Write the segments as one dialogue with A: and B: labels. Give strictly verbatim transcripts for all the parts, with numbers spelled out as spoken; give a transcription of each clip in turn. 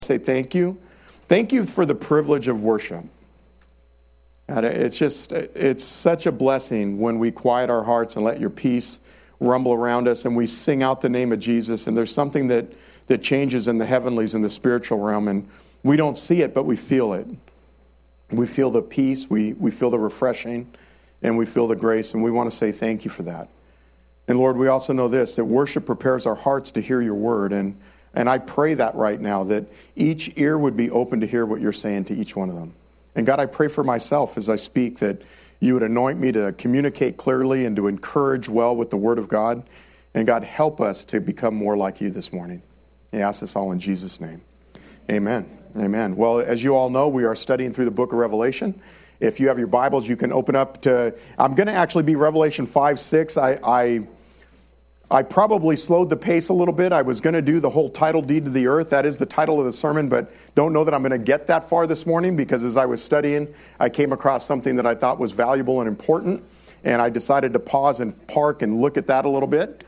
A: Say thank you. Thank you for the privilege of worship. God, it's just, it's such a blessing when we quiet our hearts and let your peace rumble around us and we sing out the name of Jesus, and there's something that, that changes in the heavenlies, in the spiritual realm, and we don't see it, but we feel it. We feel the peace, we, we feel the refreshing, and we feel the grace, and we want to say thank you for that. And Lord, we also know this, that worship prepares our hearts to hear your word, and And I pray that right now, that each ear would be open to hear what you're saying to each one of them. And God, I pray for myself as I speak that you would anoint me to communicate clearly and to encourage well with the word of God. And God, help us to become more like you this morning. I ask this all in Jesus' name. Amen. Amen. Well, as you all know, we are studying through the book of Revelation. If you have your Bibles, you can open up to, I'm going to actually be Revelation five, six. I... I I probably slowed the pace a little bit. I was going to do the whole title deed to the earth. That is the title of the sermon, but don't know that I'm going to get that far this morning, because as I was studying, I came across something that I thought was valuable and important, and I decided to pause and park and look at that a little bit.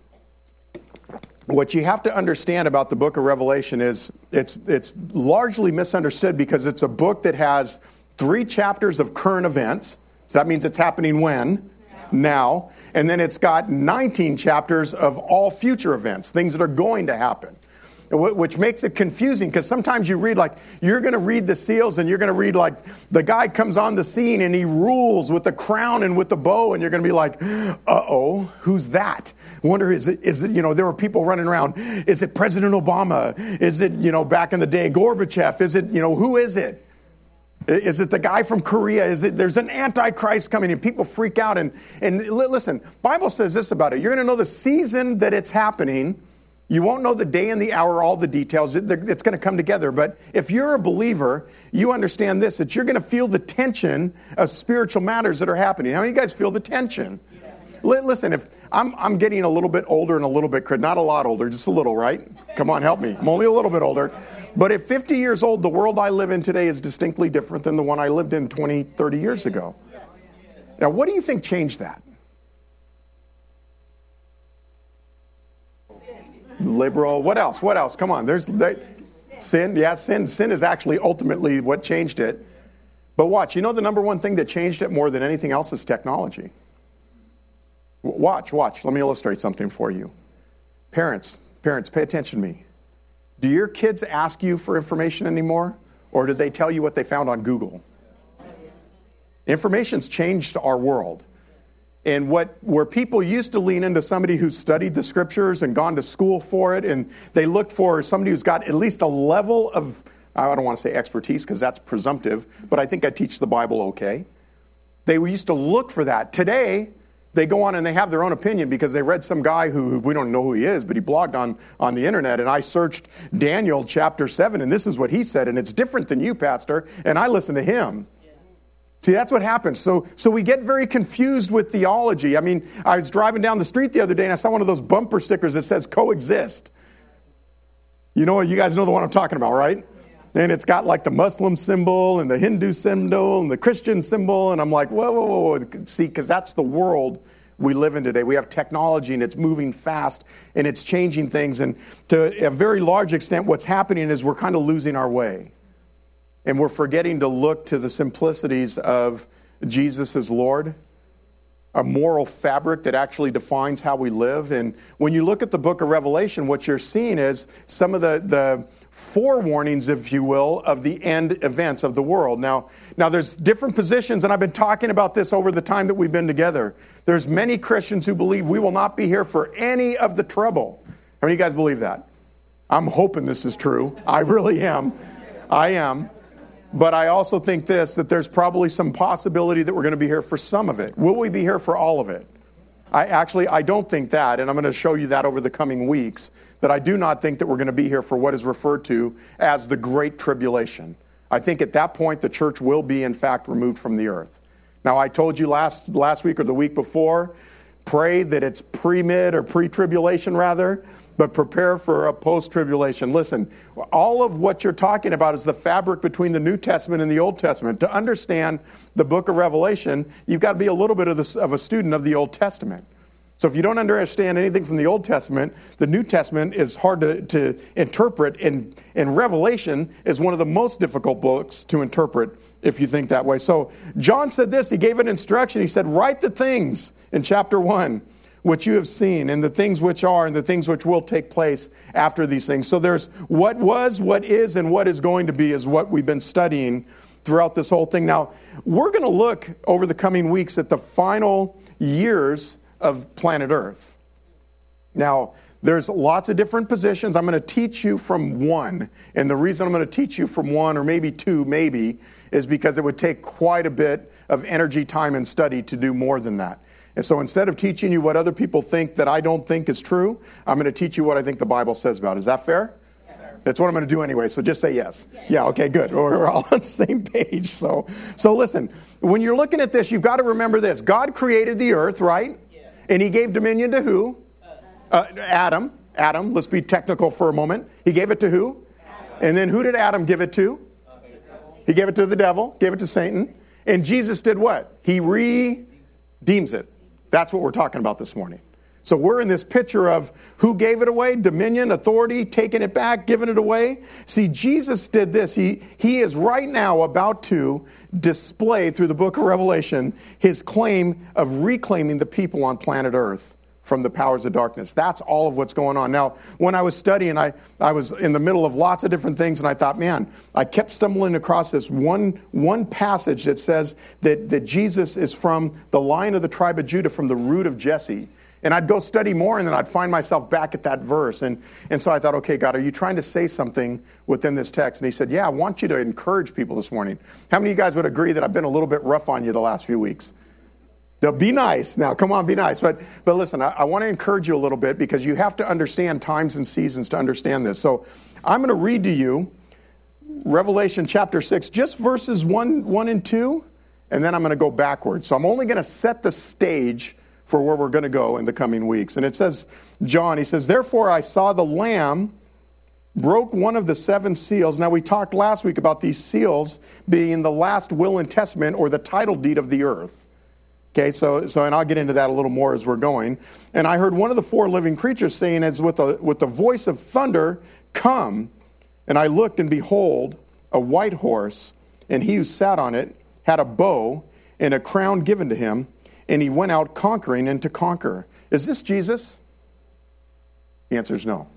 A: What you have to understand about the book of Revelation is it's it's largely misunderstood, because it's a book that has three chapters of current events. So that means it's happening when? Now. And then it's got nineteen chapters of all future events, things that are going to happen, which makes it confusing, because sometimes you read like, you're going to read the seals and you're going to read like the guy comes on the scene and he rules with the crown and with the bow, and you're going to be like, uh-oh, who's that? Wonder, is it, is it, you know, there were people running around. Is it President Obama? Is it, you know, back in the day, Gorbachev? Is it, you know, who is it? Is it the guy from Korea? Is it, there's an antichrist coming, and people freak out. And, and listen, Bible says this about it. You're going to know the season that it's happening. You won't know the day and the hour, all the details. It, it's going to come together. But if you're a believer, you understand this, that you're going to feel the tension of spiritual matters that are happening. How many of you guys feel the tension? Listen, if I'm, I'm getting a little bit older and a little bit, not a lot older, just a little, right? Come on, help me. I'm only a little bit older. But at fifty years old, the world I live in today is distinctly different than the one I lived in twenty, thirty years ago. Now, what do you think changed that? Liberal. What else? What else? Come on. There's there, sin. Yeah, sin. Sin is actually ultimately what changed it. But watch. You know the number one thing that changed it more than anything else is technology. Watch, watch. Let me illustrate something for you. Parents, parents, pay attention to me. Do your kids ask you for information anymore? Or did they tell you what they found on Google? Information's changed our world. And what where people used to lean into somebody who studied the scriptures and gone to school for it, and they look for somebody who's got at least a level of, I don't want to say expertise because that's presumptive, but I think I teach the Bible okay. They used to look for that. Today, they go on and they have their own opinion because they read some guy who, who we don't know who he is, but he blogged on, on the internet, and I searched Daniel chapter seven, and this is what he said, and it's different than you, Pastor, and I listen to him. Yeah. See, that's what happens. So, so we get very confused with theology. I mean, I was driving down the street the other day, and I saw one of those bumper stickers that says coexist. You know, you guys know the one I'm talking about, right? And it's got like the Muslim symbol and the Hindu symbol and the Christian symbol. And I'm like, whoa, whoa, whoa, whoa. See, because that's the world we live in today. We have technology and it's moving fast and it's changing things. And to a very large extent, what's happening is we're kind of losing our way. And we're forgetting to look to the simplicities of Jesus as Lord, a moral fabric that actually defines how we live. And when you look at the book of Revelation, what you're seeing is some of the, the forewarnings, if you will, of the end events of the world. Now, now there's different positions, and I've been talking about this over the time that we've been together. There's many Christians who believe we will not be here for any of the trouble. How many of you guys believe that? I'm hoping this is true. I really am. I am. But I also think this, that there's probably some possibility that we're going to be here for some of it. Will we be here for all of it? I actually, I don't think that, and I'm going to show you that over the coming weeks, that I do not think that we're going to be here for what is referred to as the Great Tribulation. I think at that point the church will be, in fact, removed from the earth. Now, I told you last, last week or the week before, pray that it's pre-mid or pre-tribulation rather, but prepare for a post-tribulation. Listen, all of what you're talking about is the fabric between the New Testament and the Old Testament. To understand the book of Revelation, you've got to be a little bit of, this, of a student of the Old Testament. So if you don't understand anything from the Old Testament, the New Testament is hard to, to interpret, and, and Revelation is one of the most difficult books to interpret if you think that way. So John said this, he gave an instruction. He said, write the things in chapter one, which you have seen, and the things which are, and the things which will take place after these things. So there's what was, what is, and what is going to be is what we've been studying throughout this whole thing. Now, we're going to look over the coming weeks at the final years of planet Earth. Now, there's lots of different positions. I'm going to teach you from one. And the reason I'm going to teach you from one, or maybe two, maybe, is because it would take quite a bit of energy, time, and study to do more than that. And so instead of teaching you what other people think that I don't think is true, I'm going to teach you what I think the Bible says about it. Is that fair? That's what I'm going to do anyway, so just say yes. Yeah, okay, good. We're all on the same page. So, so listen, when you're looking at this, you've got to remember this. God created the earth, right? And he gave dominion to who? Uh, Adam. Adam, let's be technical for a moment. He gave it to who? And then who did Adam give it to? He gave it to the devil, gave it to Satan. And Jesus did what? He redeems it. That's what we're talking about this morning. So we're in this picture of who gave it away, dominion, authority, taking it back, giving it away. See, Jesus did this. He, he is right now about to display through the book of Revelation his claim of reclaiming the people on planet Earth from the powers of darkness. That's all of what's going on. Now, when I was studying, I, I was in the middle of lots of different things, and I thought, man, I kept stumbling across this one, one passage that says that, that Jesus is from the Lion of the tribe of Judah, from the root of Jesse. And I'd go study more, and then I'd find myself back at that verse. And, and so I thought, okay, God, are you trying to say something within this text? And he said, yeah, I want you to encourage people this morning. How many of you guys would agree that I've been a little bit rough on you the last few weeks? Now, be nice. Now, come on, be nice. But but listen, I, I want to encourage you a little bit, because you have to understand times and seasons to understand this. So I'm going to read to you Revelation chapter six, just verses one, one and two, and then I'm going to go backwards. So I'm only going to set the stage for where we're going to go in the coming weeks. And it says, John, he says, therefore I saw the Lamb broke one of the seven seals. Now, we talked last week about these seals being the last will and testament, or the title deed of the earth. Okay, so, so and I'll get into that a little more as we're going. And I heard one of the four living creatures saying, as with the, with the voice of thunder, come. And I looked, and behold, a white horse, and he who sat on it had a bow and a crown given to him, and he went out conquering and to conquer. Is this Jesus? The answer is no.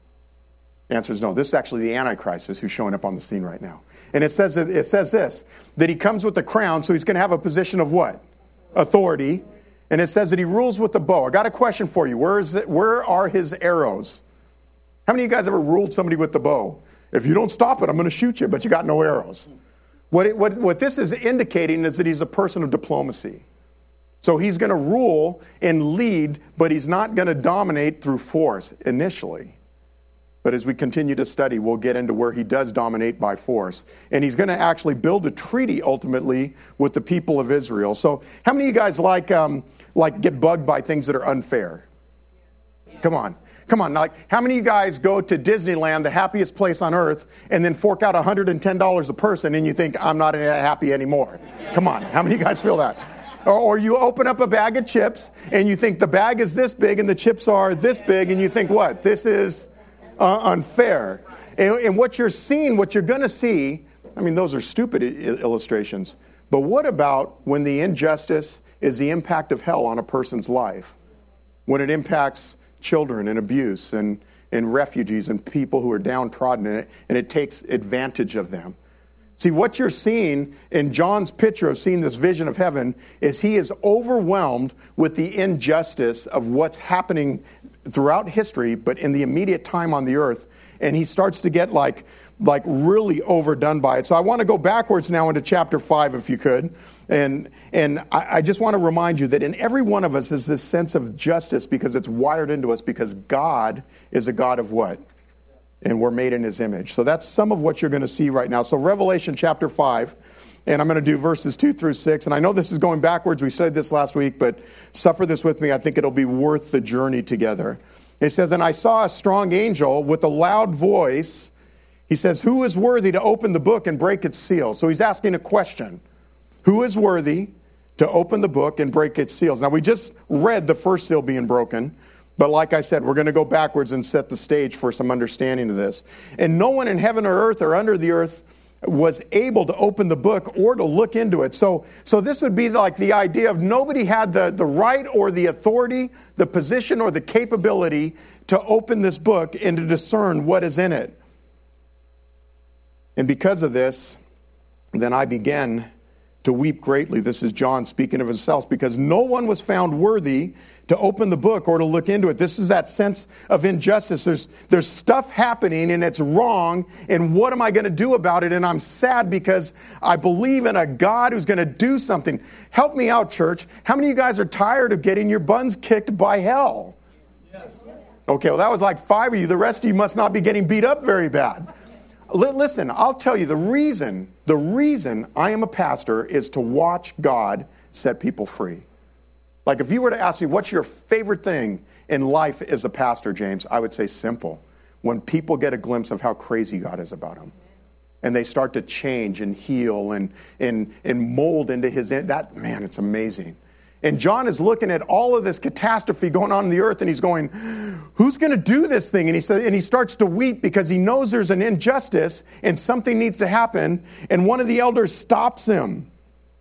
A: The answer is no. This is actually the Antichrist who's showing up on the scene right now. And it says, that, it says this, that he comes with the crown, so he's going to have a position of what? Authority. And it says that he rules with the bow. I got a question for you. Where is it? Where are his arrows? How many of you guys ever ruled somebody with the bow? If you don't stop it, I'm going to shoot you, but you got no arrows. What, it, what, what this is indicating is that he's a person of diplomacy. So he's going to rule and lead, but he's not going to dominate through force initially. But as we continue to study, we'll get into where he does dominate by force. And he's going to actually build a treaty ultimately with the people of Israel. So how many of you guys like, um, like get bugged by things that are unfair? Come on. Come on. Like, how many of you guys go to Disneyland, the happiest place on earth, and then fork out one hundred ten dollars a person and you think, I'm not happy anymore? Come on. How many of you guys feel that? Or you open up a bag of chips and you think the bag is this big and the chips are this big, and you think, what? This is uh, unfair. And, and what you're seeing, what you're going to see, I mean, those are stupid I- illustrations. But what about when the injustice is the impact of hell on a person's life? When it impacts children and abuse and, and refugees and people who are downtrodden in it, and it takes advantage of them. See, what you're seeing in John's picture of seeing this vision of heaven is he is overwhelmed with the injustice of what's happening throughout history, but in the immediate time on the earth. And he starts to get like, like really overdone by it. So I want to go backwards now into chapter five, if you could. And, and I, I just want to remind you that in every one of us is this sense of justice, because it's wired into us, because God is a God of what? And we're made in his image. So that's some of what you're going to see right now. So Revelation chapter five, and I'm going to do verses two through six. And I know this is going backwards. We studied this last week, but suffer this with me. I think it'll be worth the journey together. It says, and I saw a strong angel with a loud voice. He says, who is worthy to open the book and break its seal? So he's asking a question. Who is worthy to open the book and break its seals. Now, we just read the first seal being broken, but like I said, we're going to go backwards and set the stage for some understanding of this. And no one in heaven or earth or under the earth was able to open the book or to look into it. So, so this would be like the idea of nobody had the, the right or the authority, the position or the capability to open this book and to discern what is in it. And because of this, then I began to weep greatly. This is John speaking of himself, because no one was found worthy to open the book or to look into it. This is that sense of injustice. There's, there's stuff happening and it's wrong, and what am I going to do about it? And I'm sad because I believe in a God who's going to do something. Help me out, church. How many of you guys are tired of getting your buns kicked by hell? Yes. Okay, well, that was like five of you. The rest of you must not be getting beat up very bad. Listen, I'll tell you, the reason, the reason I am a pastor is to watch God set people free. Like if you were to ask me, what's your favorite thing in life as a pastor, James? I would say simple. When people get a glimpse of how crazy God is about them. And they start to change and heal and, and, and mold into his, that, man, it's amazing. And John is looking at all of this catastrophe going on in the earth, and he's going, who's going to do this thing? And he said, and he starts to weep because he knows there's an injustice and something needs to happen. And one of the elders stops him.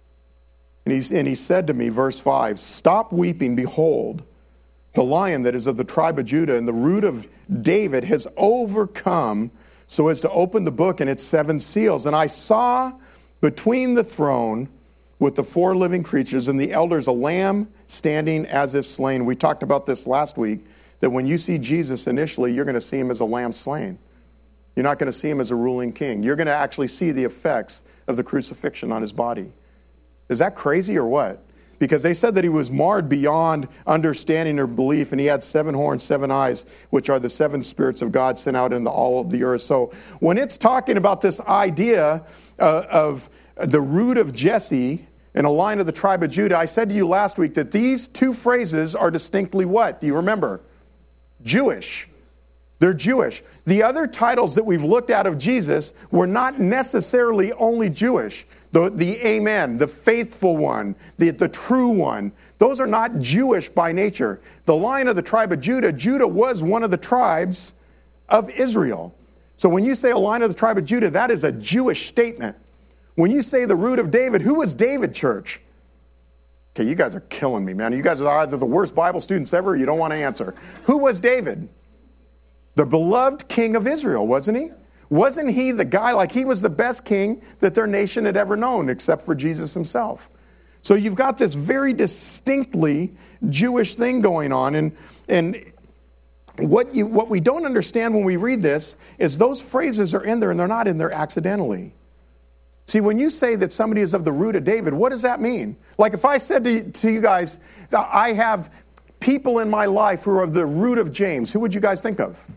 A: And, he's, and he said to me, verse five, stop weeping. Behold, the Lion that is of the tribe of Judah and the root of David has overcome so as to open the book and its seven seals. And I saw between the throne with the four living creatures and the elders, a lamb standing as if slain. We talked about this last week, that when you see Jesus initially, you're going to see him as a lamb slain. You're not going to see him as a ruling king. You're going to actually see the effects of the crucifixion on his body. Is that crazy or what? Because they said that he was marred beyond understanding or belief, and he had seven horns, seven eyes, which are the seven spirits of God sent out into all of the earth. So when it's talking about this idea uh, of the root of Jesse and a line of the tribe of Judah, I said to you last week that these two phrases are distinctly what? Do you remember? Jewish. They're Jewish. The other titles that we've looked at of Jesus were not necessarily only Jewish. The, the Amen, the faithful one, the, the true one. Those are not Jewish by nature. The line of the tribe of Judah, Judah was one of the tribes of Israel. So when you say a line of the tribe of Judah, that is a Jewish statement. When you say the root of David, who was David, church? Okay, you guys are killing me, man. You guys are either the worst Bible students ever or you don't want to answer. Who was David? The beloved king of Israel, wasn't he? Wasn't he the guy, like he was the best king that their nation had ever known, except for Jesus himself. So you've got this very distinctly Jewish thing going on. And, and what, you, what we don't understand when we read this is those phrases are in there and they're not in there accidentally. See, when you say that somebody is of the root of David, what does that mean? Like if I said to, to you guys, that I have people in my life who are of the root of James, who would you guys think of?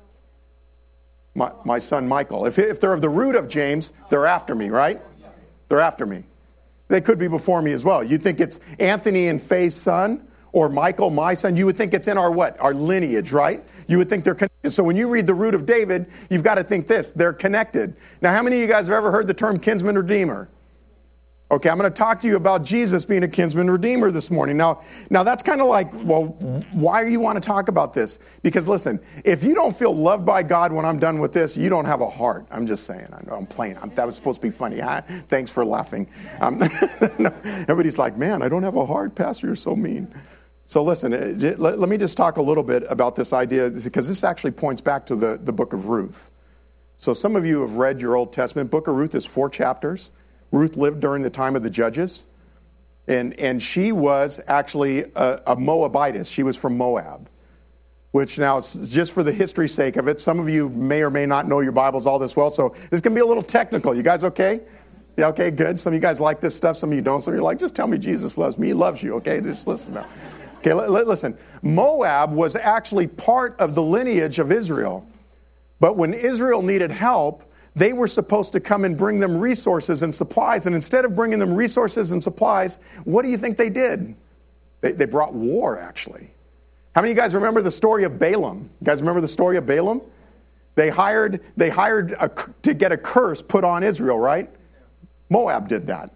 A: My, my son Michael. If, if they're of the root of James, they're after me, right? They're after me. They could be before me as well. You'd think it's Anthony and Faye's son, or Michael, my son. You would think it's in our what? Our lineage, right? You would think they're connected. So when you read the root of David, you've got to think this. They're connected. Now, how many of you guys have ever heard the term kinsman redeemer? Okay, I'm going to talk to you about Jesus being a kinsman redeemer this morning. Now, now that's kind of like, well, why do you want to talk about this? Because listen, if you don't feel loved by God when I'm done with this, you don't have a heart. I'm just saying. I know I'm playing. I'm, that was supposed to be funny. Huh? Thanks for laughing. Um, no, everybody's like, man, I don't have a heart, Pastor. You're so mean. So listen, let, let me just talk a little bit about this idea, because this actually points back to the, the book of Ruth. So some of you have read your Old Testament. Book of Ruth is four chapters. Ruth lived during the time of the Judges, and, and she was actually a, a Moabitess. She was from Moab, which now, just for the history's sake of it, some of you may or may not know your Bibles all this well, so this can be a little technical. You guys okay? Yeah, okay, good. Some of you guys like this stuff, some of you don't. Some of you are like, just tell me Jesus loves me. He loves you, okay? Just listen now. Okay, l- l- listen. Moab was actually part of the lineage of Israel, but when Israel needed help, they were supposed to come and bring them resources and supplies. And instead of bringing them resources and supplies, what do you think they did? They, they brought war, actually. How many of you guys remember the story of Balaam? You guys remember the story of Balaam? They hired, they hired a, to get a curse put on Israel, right? Moab did that.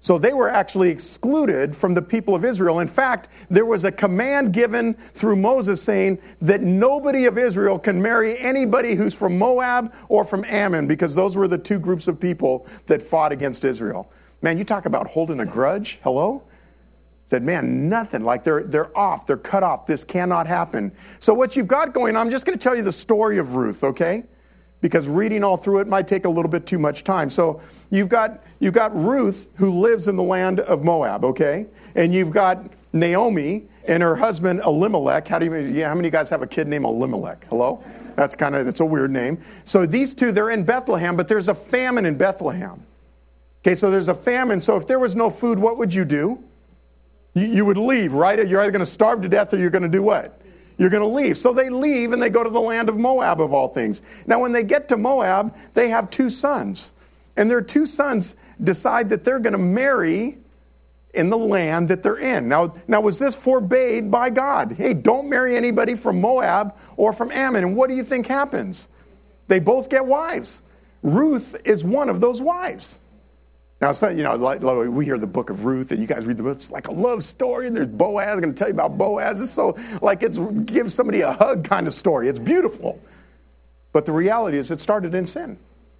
A: So they were actually excluded from the people of Israel. In fact, there was a command given through Moses saying that nobody of Israel can marry anybody who's from Moab or from Ammon, because those were the two groups of people that fought against Israel. Man, you talk about holding a grudge. Hello? Said, man, nothing. Like they're they're off. They're cut off. This cannot happen. So what you've got going on, I'm just going to tell you the story of Ruth, okay? Because reading all through it might take a little bit too much time. So you've got you've got Ruth, who lives in the land of Moab, okay? And you've got Naomi and her husband Elimelech. How do you yeah, how many of you guys have a kid named Elimelech? Hello? That's kind of that's a weird name. So these two, they're in Bethlehem, but there's a famine in Bethlehem. Okay, so there's a famine. So if there was no food, what would you do? You, you would leave, right? You're either going to starve to death or you're going to do what? You're going to leave. So they leave and they go to the land of Moab, of all things. Now, when they get to Moab, they have two sons. And their two sons decide that they're going to marry in the land that they're in. Now, now, was this forbade by God? Hey, don't marry anybody from Moab or from Ammon. And what do you think happens? They both get wives. Ruth is one of those wives. Now, so, you know, like, like we hear the book of Ruth, and you guys read the book. It's like a love story, and there's Boaz. I'm going to tell you about Boaz. It's so like it's give somebody a hug kind of story. It's beautiful. But the reality is it started in sin.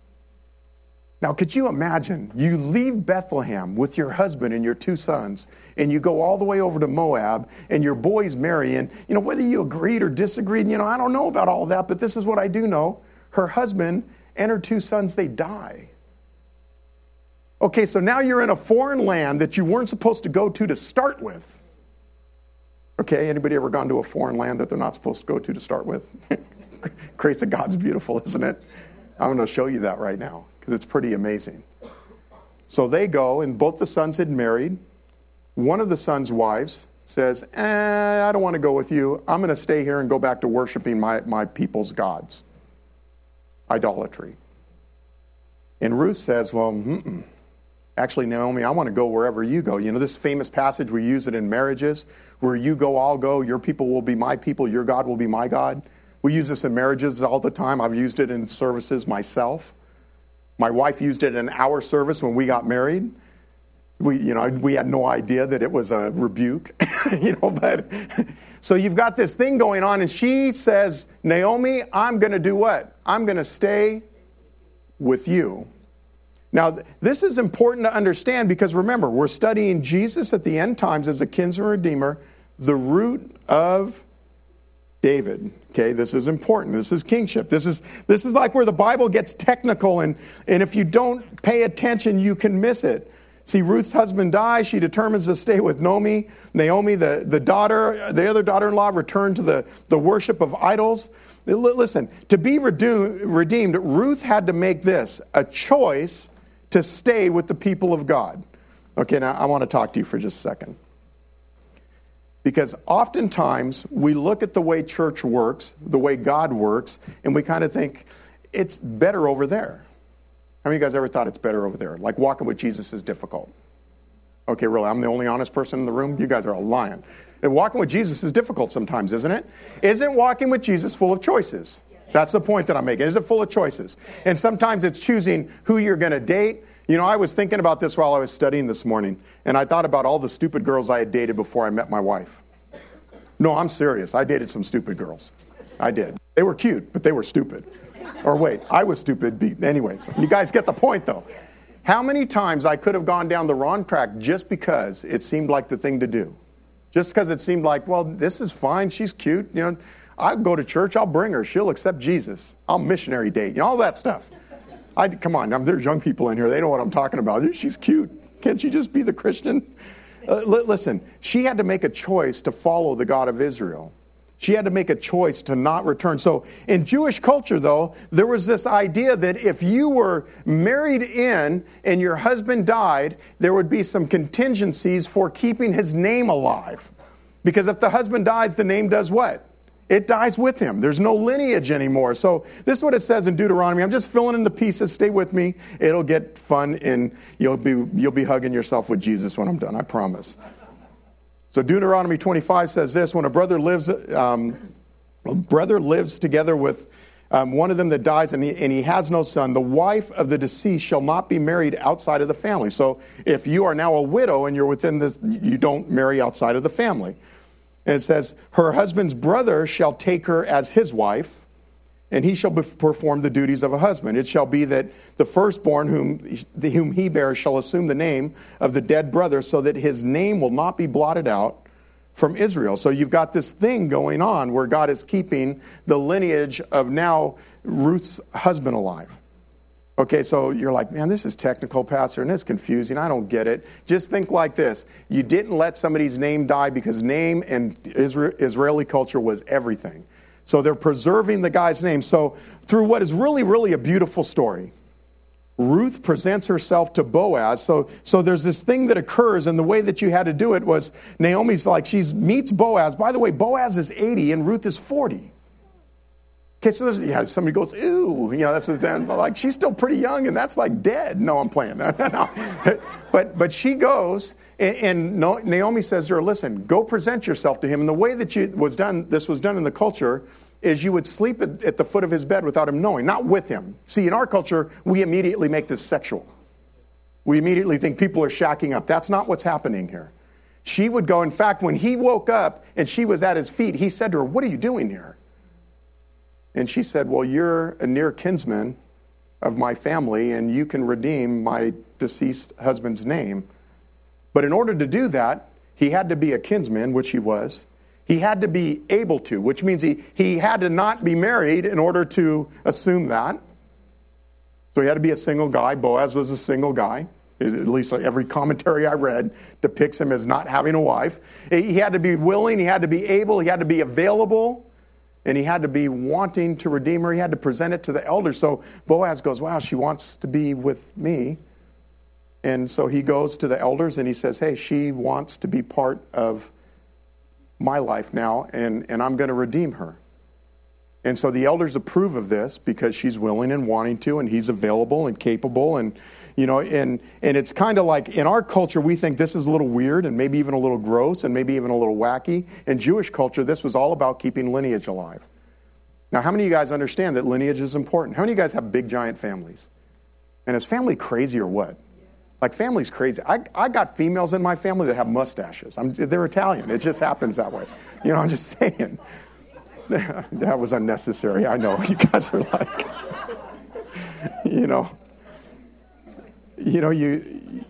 A: Now, could you imagine? You leave Bethlehem with your husband and your two sons, and you go all the way over to Moab, and your boys marry. And, you know, whether you agreed or disagreed, you know, I don't know about all that, but this is what I do know. Her husband and her two sons, they die. Okay, so now you're in a foreign land that you weren't supposed to go to to start with. Okay, anybody ever gone to a foreign land that they're not supposed to go to to start with? Grace of God's beautiful, isn't it? I'm going to show you that right now because it's pretty amazing. So they go, and both the sons had married. One of the sons' wives says, eh, I don't want to go with you. I'm going to stay here and go back to worshiping my, my people's gods. Idolatry. And Ruth says, well, mm-mm. Actually, Naomi, I want to go wherever you go. You know, this famous passage, we use it in marriages, where you go, I'll go, your people will be my people, your God will be my God. We use this in marriages all the time. I've used it in services myself. My wife used it in our service when we got married. We, you know, we had no idea that it was a rebuke, you know, but so you've got this thing going on, and she says, Naomi, I'm going to do what? I'm going to stay with you. Now, this is important to understand because, remember, we're studying Jesus at the end times as a kinsman redeemer, the root of David. Okay, this is important. This is kingship. This is this is like where the Bible gets technical, and, and if you don't pay attention, you can miss it. See, Ruth's husband dies. She determines to stay with Naomi. Naomi, the, the daughter, the other daughter-in-law, returned to the, the worship of idols. Listen, to be redeemed, Ruth had to make this, a choice to stay with the people of God. Okay, now I want to talk to you for just a second. Because oftentimes we look at the way church works, the way God works, and we kind of think it's better over there. How many of you guys ever thought it's better over there? Like walking with Jesus is difficult. Okay, really, I'm the only honest person in the room? You guys are all lying. And walking with Jesus is difficult sometimes, isn't it? Isn't walking with Jesus full of choices? That's the point that I'm making. Is it full of choices? And sometimes it's choosing who you're going to date. You know, I was thinking about this while I was studying this morning, and I thought about all the stupid girls I had dated before I met my wife. No, I'm serious. I dated some stupid girls. I did. They were cute, but they were stupid. Or wait, I was stupid. Anyways, you guys get the point, though. How many times I could have gone down the wrong track just because it seemed like the thing to do? Just because it seemed like, well, this is fine. She's cute. You know, I'll go to church. I'll bring her. She'll accept Jesus. I'll missionary date. You know, all that stuff. I, come on. I'm, there's young people in here. They know what I'm talking about. She's cute. Can't she just be the Christian? Uh, li- listen, she had to make a choice to follow the God of Israel. She had to make a choice to not return. So in Jewish culture, though, there was this idea that if you were married in and your husband died, there would be some contingencies for keeping his name alive. Because if the husband dies, the name does what? It dies with him. There's no lineage anymore. So this is what it says in Deuteronomy. I'm just filling in the pieces. Stay with me. It'll get fun, and you'll be you'll be hugging yourself with Jesus when I'm done. I promise. So Deuteronomy twenty-five says this: when a brother lives, um, a brother lives together with Um, one of them that dies and he, and he has no son, the wife of the deceased shall not be married outside of the family. So if you are now a widow and you're within this, you don't marry outside of the family. And it says, her husband's brother shall take her as his wife, and he shall be- perform the duties of a husband. It shall be that the firstborn whom, whom he bears shall assume the name of the dead brother, so that his name will not be blotted out from Israel. So you've got this thing going on where God is keeping the lineage of now Ruth's husband alive. Okay, so you're like, man, this is technical, Pastor, and it's confusing. I don't get it. Just think like this. You didn't let somebody's name die because name and Israel, Israeli culture was everything. So they're preserving the guy's name. So through what is really, really a beautiful story, Ruth presents herself to Boaz. So, so there's this thing that occurs, and the way that you had to do it was Naomi's like, she meets Boaz. By the way, Boaz is eighty and Ruth is forty. Okay, so there's, yeah, somebody goes, ooh, you know, that's what they're like, she's still pretty young, and that's like dead. No, I'm playing. No, no, no. But, but she goes, and, and Naomi says to her, listen, go present yourself to him. And the way that you, was done, this was done in the culture is you would sleep at, at the foot of his bed without him knowing, not with him. See, in our culture, we immediately make this sexual. We immediately think people are shacking up. That's not what's happening here. She would go, in fact, when he woke up and she was at his feet, he said to her, what are you doing here? And she said, well, you're a near kinsman of my family, and you can redeem my deceased husband's name. But in order to do that, he had to be a kinsman, which he was. He had to be able to, which means he, he had to not be married in order to assume that. So he had to be a single guy. Boaz was a single guy. At least every commentary I read depicts him as not having a wife. He had to be willing, he had to be able, he had to be available, and he had to be wanting to redeem her. He had to present it to the elders. So Boaz goes, wow, she wants to be with me. And so he goes to the elders and he says, hey, she wants to be part of my life now, and, and I'm going to redeem her. And so the elders approve of this because she's willing and wanting to, and he's available and capable. And, you know, and, and it's kind of like in our culture, we think this is a little weird and maybe even a little gross and maybe even a little wacky. In Jewish culture, this was all about keeping lineage alive. Now, how many of you guys understand that lineage is important? How many of you guys have big, giant families? And is family crazy or what? Like, family's crazy. I, I got females in my family that have mustaches. I'm, they're Italian. It just happens that way. You know, I'm just saying. That was unnecessary. I know. You guys are like, you know, you know, you.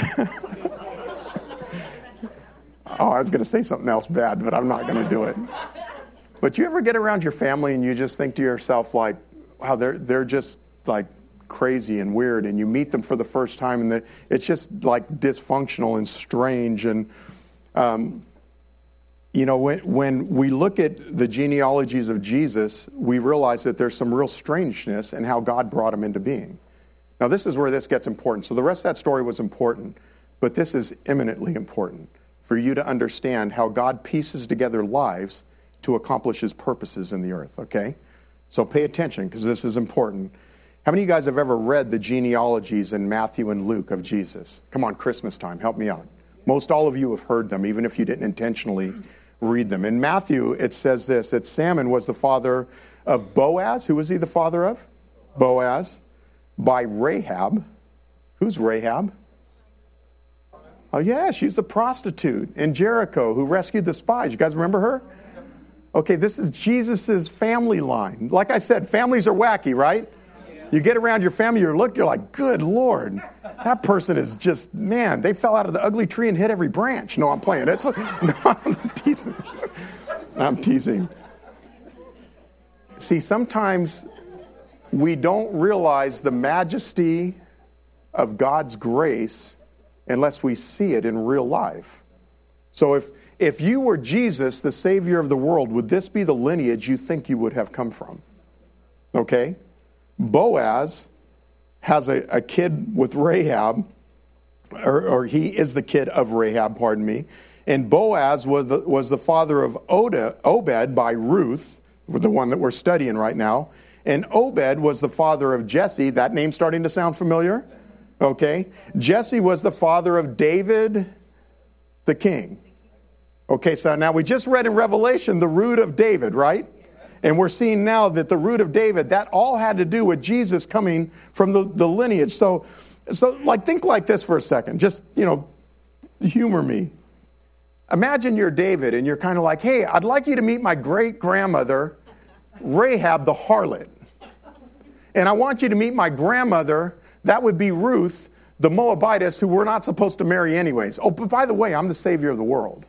A: Oh, I was going to say something else bad, but I'm not going to do it. But you ever get around your family and you just think to yourself, like, wow, they're they're just like crazy and weird, and you meet them for the first time, and the, it's just like dysfunctional and strange. And um, you know, when when we look at the genealogies of Jesus, we realize that there's some real strangeness in how God brought him into being. Now, this is where this gets important. So the rest of that story was important, but this is eminently important for you to understand how God pieces together lives to accomplish his purposes in the earth, okay? So pay attention, because this is important. How many of you guys have ever read the genealogies in Matthew and Luke of Jesus? Come on, Christmas time, help me out. Most all of you have heard them, even if you didn't intentionally read them. In Matthew, it says this, that Salmon was the father of Boaz. Who was he the father of? Boaz. By Rahab. Who's Rahab? Oh, yeah, she's the prostitute in Jericho who rescued the spies. You guys remember her? Okay, this is Jesus' family line. Like I said, families are wacky, right? You get around your family, you look, you're like, good Lord, that person is just, man, they fell out of the ugly tree and hit every branch. No, I'm playing. It's, no, I'm teasing. I'm teasing. See, sometimes we don't realize the majesty of God's grace unless we see it in real life. So if if you were Jesus, the Savior of the world, would this be the lineage you think you would have come from? Okay? Boaz has a, a kid with Rahab, or, or he is the kid of Rahab, pardon me. And Boaz was the, was the father of Oda, Obed by Ruth, the one that we're studying right now. And Obed was the father of Jesse. That name starting to sound familiar? Okay. Jesse was the father of David, the king. Okay, so now we just read in Revelation the root of David, right? And we're seeing now that the root of David, that all had to do with Jesus coming from the, the lineage. So, so like, think like this for a second. Just, you know, humor me. Imagine you're David and you're kind of like, hey, I'd like you to meet my great-grandmother, Rahab the harlot. And I want you to meet my grandmother, that would be Ruth, the Moabitess, who we're not supposed to marry anyways. Oh, but by the way, I'm the Savior of the world.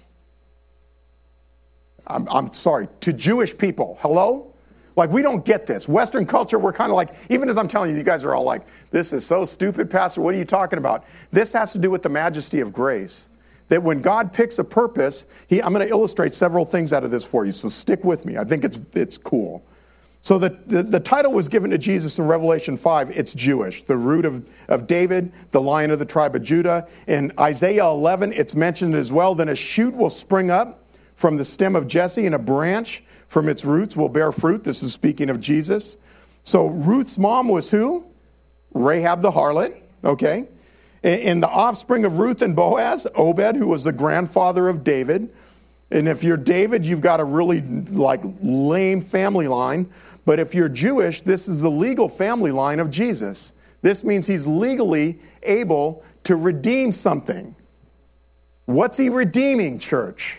A: I'm, I'm sorry, to Jewish people, hello? Like, we don't get this. Western culture, we're kind of like, even as I'm telling you, you guys are all like, this is so stupid, Pastor, what are you talking about? This has to do with the majesty of grace. That when God picks a purpose, he, I'm going to illustrate several things out of this for you, so stick with me. I think it's it's cool. So the, the, the title was given to Jesus in Revelation five. It's Jewish, the root of, of David, the Lion of the tribe of Judah. In Isaiah eleven, it's mentioned as well, then a shoot will spring up from the stem of Jesse, and a branch from its roots will bear fruit. This is speaking of Jesus. So Ruth's mom was who? Rahab the harlot, okay? And the offspring of Ruth and Boaz, Obed, who was the grandfather of David. And if you're David, you've got a really like lame family line. But if you're Jewish, this is the legal family line of Jesus. This means he's legally able to redeem something. What's he redeeming, church?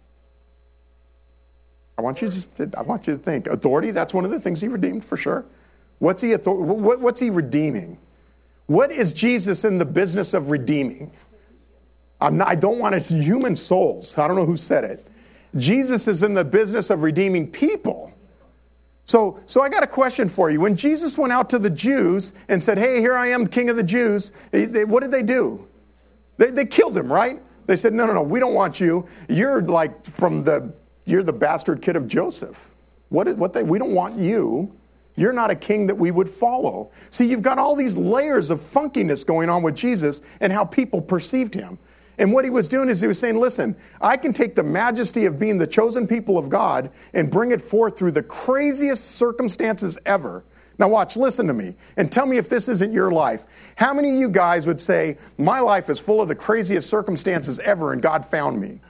A: I want you to just, I want you to think. Authority, that's one of the things he redeemed for sure. What's he, what, what's he redeeming? What is Jesus in the business of redeeming? I'm not, I don't want to human souls. I don't know who said it. Jesus is in the business of redeeming people. So, so I got a question for you. When Jesus went out to the Jews and said, hey, here I am, King of the Jews, they, they, what did they do? They, they killed him, right? They said, no, no, no, we don't want you. You're like from the, you're the bastard kid of Joseph. What, is, what they, we don't want you. You're not a king that we would follow. See, you've got all these layers of funkiness going on with Jesus and how people perceived him. And what he was doing is he was saying, listen, I can take the majesty of being the chosen people of God and bring it forth through the craziest circumstances ever. Now watch, listen to me, and tell me if this isn't your life. How many of you guys would say, my life is full of the craziest circumstances ever and God found me?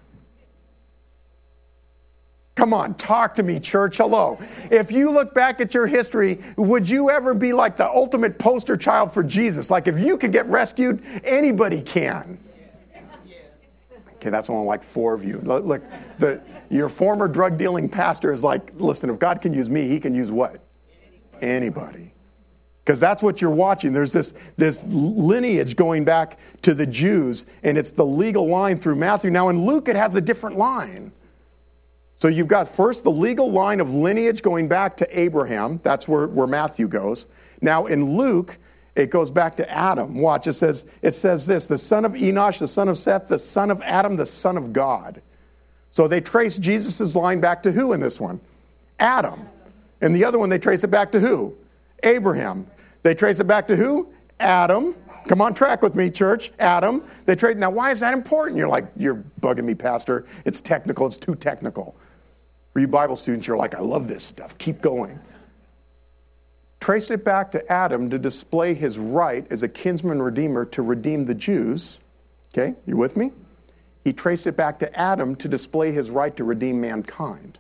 A: Come on, talk to me, church. Hello. If you look back at your history, would you ever be like the ultimate poster child for Jesus? Like if you could get rescued, anybody can. Okay, that's only like four of you. Look, the, your former drug dealing pastor is like, listen, if God can use me, he can use what? Anybody. Because that's what you're watching. There's this, this lineage going back to the Jews, and it's the legal line through Matthew. Now in Luke, it has a different line. So you've got first the legal line of lineage going back to Abraham. That's where, where Matthew goes. Now in Luke, it goes back to Adam. Watch, it says, it says this, the son of Enosh, the son of Seth, the son of Adam, the son of God. So they trace Jesus' line back to who in this one? Adam. And the other one, they trace it back to who? Abraham. They trace it back to who? Adam. Come on, track with me, church. Adam. They trade. Now, why is that important? You're like, you're bugging me, Pastor. It's technical. It's too technical. For you Bible students, you're like, I love this stuff. Keep going. Trace it back to Adam to display his right as a kinsman redeemer to redeem the Jews. Okay, you with me? He traced it back to Adam to display his right to redeem mankind.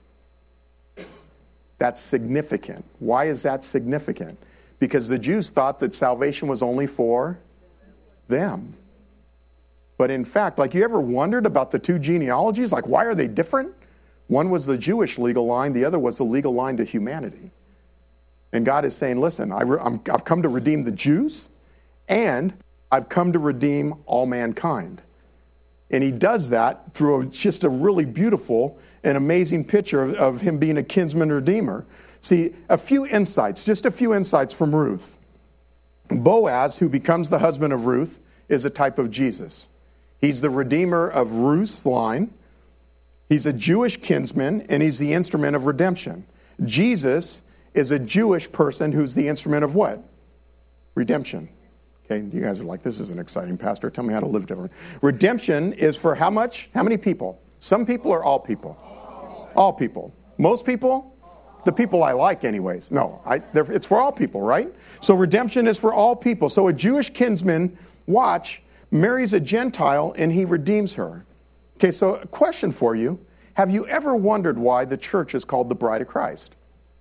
A: That's significant. Why is that significant? Because the Jews thought that salvation was only for them. But in fact, like, you ever wondered about the two genealogies? Like, why are they different? One was the Jewish legal line. The other was the legal line to humanity. And God is saying, listen, I re- I'm, I've come to redeem the Jews, and I've come to redeem all mankind. And he does that through a, just a really beautiful and amazing picture of, of him being a kinsman redeemer. See, a few insights, just a few insights from Ruth. Boaz, who becomes the husband of Ruth, is a type of Jesus. He's the redeemer of Ruth's line. He's a Jewish kinsman, and he's the instrument of redemption. Jesus is a Jewish person who's the instrument of what? Redemption. Okay, you guys are like, this is an exciting, Pastor. Tell me how to live different. Redemption is for how much? How many people? Some people or all people? All people. Most people? The people I like anyways. No, I, it's for all people, right? So redemption is for all people. So a Jewish kinsman, watch, marries a Gentile and he redeems her. Okay, so a question for you. have you ever wondered why the church is called the bride of Christ?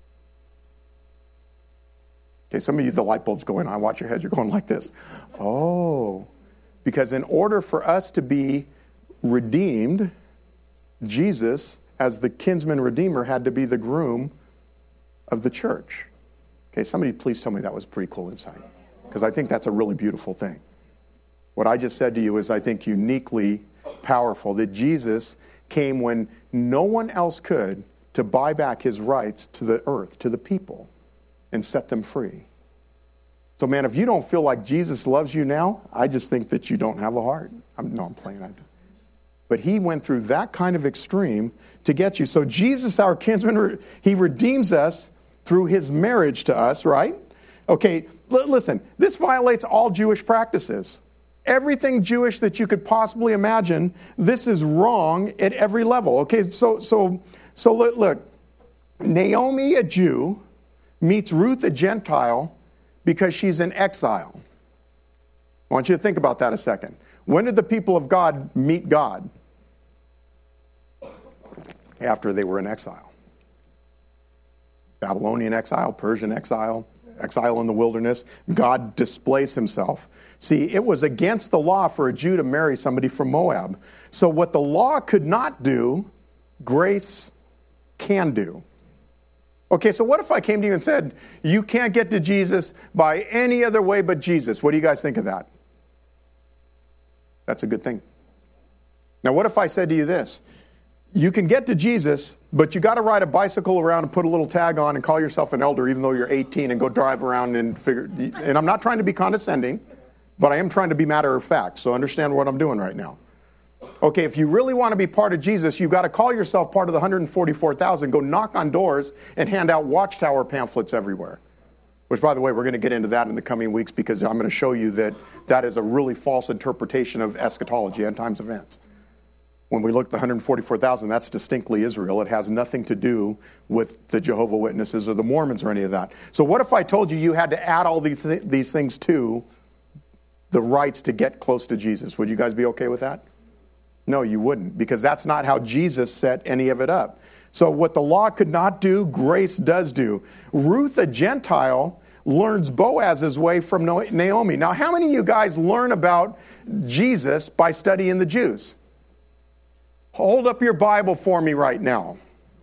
A: Okay, some of you, the light bulb's going on. Watch your head. You're going like this. Oh, because in order for us to be redeemed, Jesus, as the kinsman redeemer, had to be the groom of the church. Okay, somebody please tell me that was pretty cool insight, because I think that's a really beautiful thing. What I just said to you is, I think, uniquely powerful, that Jesus came when no one else could to buy back his rights to the earth, to the people, and set them free. So, man, if you don't feel like Jesus loves you now, I just think that you don't have a heart. I'm, no, I'm playing. I But he went through that kind of extreme to get you. So Jesus, our kinsman, he redeems us through his marriage to us, right? Okay, l- listen, this violates all Jewish practices. Everything Jewish that you could possibly imagine, this is wrong at every level. Okay, so so so look, look. Naomi, a Jew, meets Ruth, a Gentile, because she's in exile. I want you to think about that a second. When did the people of God meet God? After they were in exile. Babylonian exile, Persian exile, exile in the wilderness. God displays himself. See, it was against the law for a Jew to marry somebody from Moab. So what the law could not do, grace can do. Okay, so what if I came to you and said, you can't get to Jesus by any other way but Jesus? What do you guys think of that? That's a good thing. Now, what if I said to you this? You can get to Jesus, but you got to ride a bicycle around and put a little tag on and call yourself an elder even though you're eighteen and go drive around and figure... And I'm not trying to be condescending, but I am trying to be matter of fact, so understand what I'm doing right now. Okay, if you really want to be part of Jesus, you've got to call yourself part of the one hundred forty-four thousand, go knock on doors and hand out Watchtower pamphlets everywhere. Which, by the way, we're going to get into that in the coming weeks, because I'm going to show you that that is a really false interpretation of eschatology, end times events. When we look at the one hundred forty-four thousand, that's distinctly Israel. It has nothing to do with the Jehovah's Witnesses or the Mormons or any of that. So what if I told you you had to add all these, th- these things to the rights to get close to Jesus? Would you guys be okay with that? No, you wouldn't, because that's not how Jesus set any of it up. So what the law could not do, grace does do. Ruth, a Gentile, learns Boaz's way from Naomi. Now, how many of you guys learn about Jesus by studying the Jews? Hold up your Bible for me right now.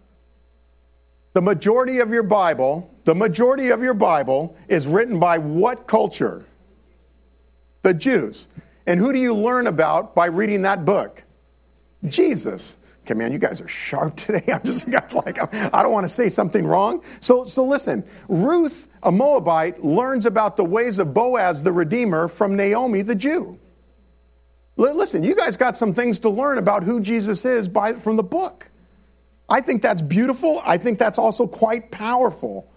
A: The majority of your Bible, the majority of your Bible is written by what culture? The Jews. And who do you learn about by reading that book? Jesus. Okay, man, you guys are sharp today. I'm just like, I don't want to say something wrong. So, so listen, Ruth, a Moabite, learns about the ways of Boaz, the Redeemer, from Naomi, the Jew. Listen, you guys got some things to learn about who Jesus is by, from the book. I think that's beautiful. I think that's also quite powerful.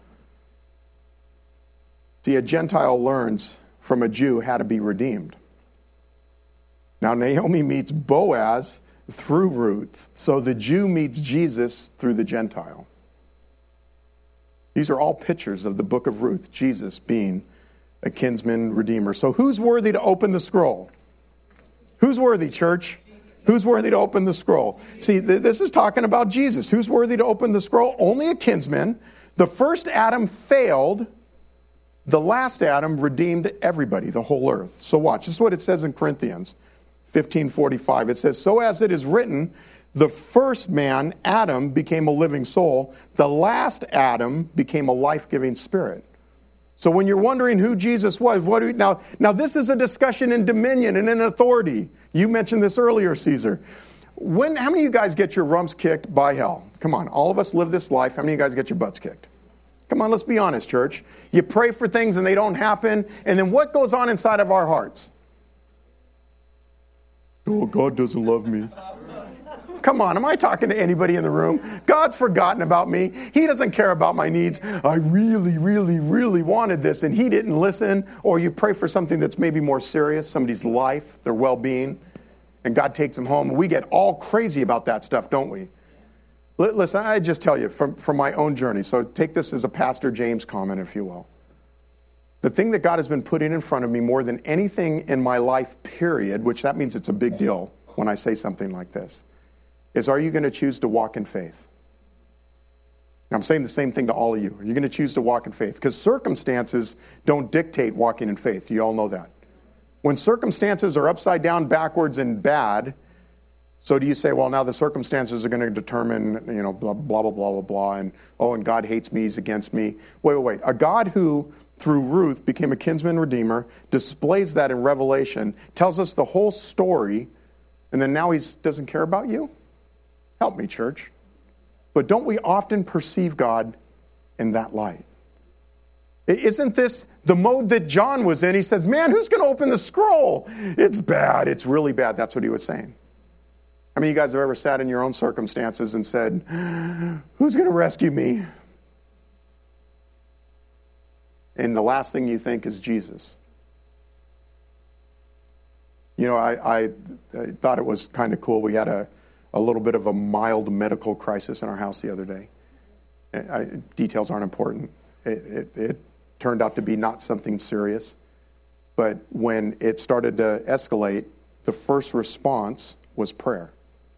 A: See, a Gentile learns from a Jew how to be redeemed. Now, Naomi meets Boaz through Ruth, so the Jew meets Jesus through the Gentile. These are all pictures of the book of Ruth, Jesus being a kinsman redeemer. So who's worthy to open the scroll? Who's worthy, church? Who's worthy to open the scroll? See, th- this is talking about Jesus. Who's worthy to open the scroll? Only a kinsman. The first Adam failed. The last Adam redeemed everybody, the whole earth. So watch. This is what it says in Corinthians fifteen forty-five. It says, so as it is written, the first man, Adam, became a living soul. The last Adam became a life-giving spirit. So when you're wondering who Jesus was, what do we, now, now this is a discussion in dominion and in authority. You mentioned this earlier, Caesar. When, how many of you guys get your rumps kicked by hell? Come on, all of us live this life. How many of you guys get your butts kicked? Come on, let's be honest, church. You pray for things and they don't happen. And then what goes on inside of our hearts? Oh, God doesn't love me. Come on, am I talking to anybody in the room? God's forgotten about me. He doesn't care about my needs. I really, really, really wanted this, and he didn't listen. Or you pray for something that's maybe more serious, somebody's life, their well-being, and God takes them home. And we get all crazy about that stuff, don't we? Listen, I just tell you from, from my own journey, so take this as a Pastor James comment, if you will. The thing that God has been putting in front of me more than anything in my life, period, which that means it's a big deal when I say something like this, is, are you going to choose to walk in faith? I'm saying the same thing to all of you. Are you going to choose to walk in faith? Because circumstances don't dictate walking in faith. You all know that. When circumstances are upside down, backwards, and bad, so do you say, well, now the circumstances are going to determine, you know, blah, blah, blah, blah, blah, blah, and, oh, and God hates me, he's against me. Wait, wait, wait. A God who, through Ruth, became a kinsman redeemer, displays that in Revelation, tells us the whole story, and then now he doesn't care about you? Help me, church. But don't we often perceive God in that light? Isn't this the mode that John was in? He says, man, who's going to open the scroll? It's bad. It's really bad. That's what he was saying. How many of you guys have ever sat in your own circumstances and said, who's going to rescue me? And the last thing you think is Jesus. You know, I, I, I thought it was kind of cool. We had a, a little bit of a mild medical crisis in our house the other day. I, details aren't important. It, it, it turned out to be not something serious. But when it started to escalate, the first response was prayer.